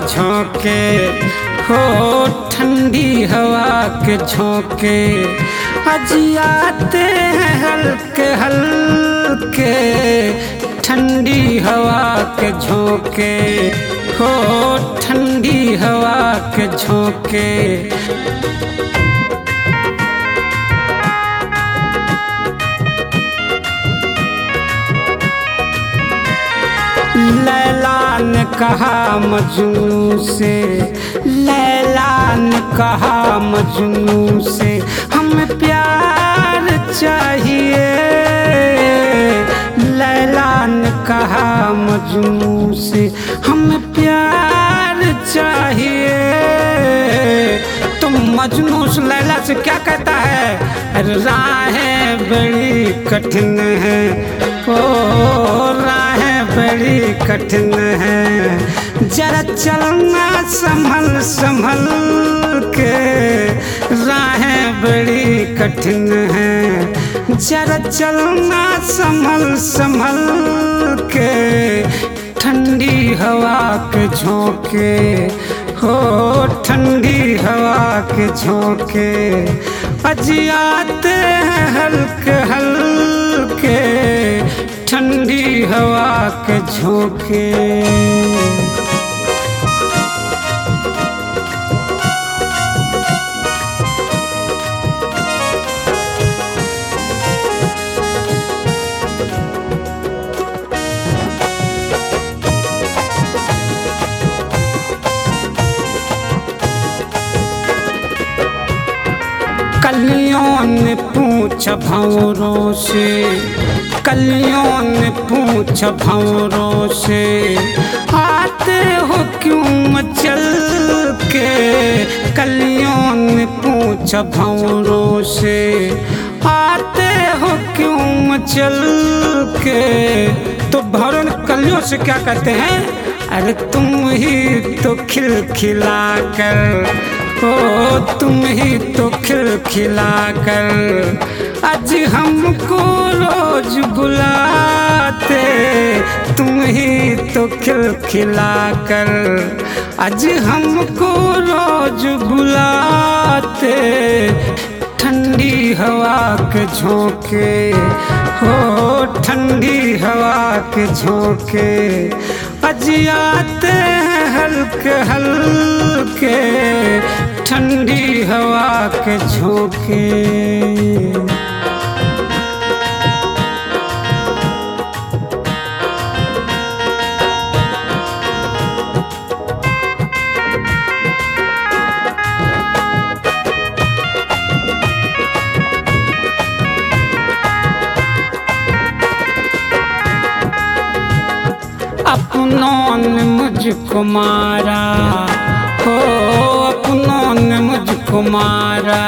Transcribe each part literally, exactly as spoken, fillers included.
झोंके, हो ठंडी हवा के झोंके, अजियाते हैं हल्के हल्के ठंडी हवा के झोंके, हो ठंडी हवा के झोंके। लैला ने कहा मजनू से, लैला ने कहा मजनू से, हमें प्यार चाहिए। लैला ने कहा मजनू से, हमें प्यार चाहिए। तुम मजनू से लैला से क्या कहता है? राहें बड़ी कठिन है, ओ राहें बड़ी कठिन है, जरा चलना संभल संभल के। राहें बड़ी कठिन है, जरा चलना संभल संभल के। ठंडी हवा के झोंके, हो ठंडी हवा के झोंके, अजियाते हैं हल्के हल्के ठंडी हवा के झोंके। कलियों ने पूछा भंवरों से, कलियों ने पूछा भंवरों से, आते हो क्यों मचल के। कलियों ने पूछा भंवरों से, आते हो क्यों मचल के। तो भंवरों ने कलियों से क्या कहते हैं? अरे तुम ही तो खिलखिला कर, ओ तुम ही तो खिलखिला कर आज हमको रोज बुलाते। तुम ही तो खिलखिला कर आज हमको रोज बुलाते। ठंडी हवा के झोंके, हो ठंडी हवा के झोंके, अजियाते हैं हल्के हल्के ठंडी हवा के झोंके। अपनों ने मुझको मारा, हो अपनों ने मुझको मारा,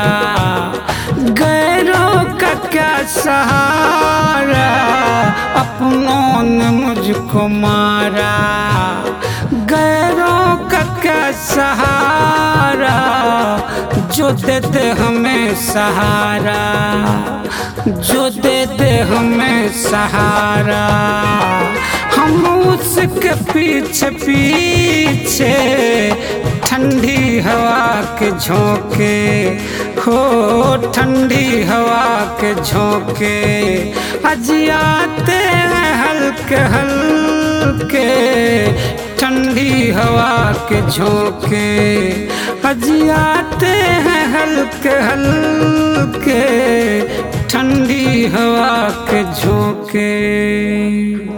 गैरों का क्या सहारा। अपनों ने मुझको मारा, गैरों का क्या सहारा। जो दे दे हमें सहारा, जो दे दे हमें सहारा, हम उसके पीछे पीछे ठंडी हवा के झोंके, हो ठंडी हवा के झोंके, अजियाते हैं हल्के हल्के ठंडी हवा के झोंके, अजियाते हैं हल्के हल्के ठंडी हवा के झोंके।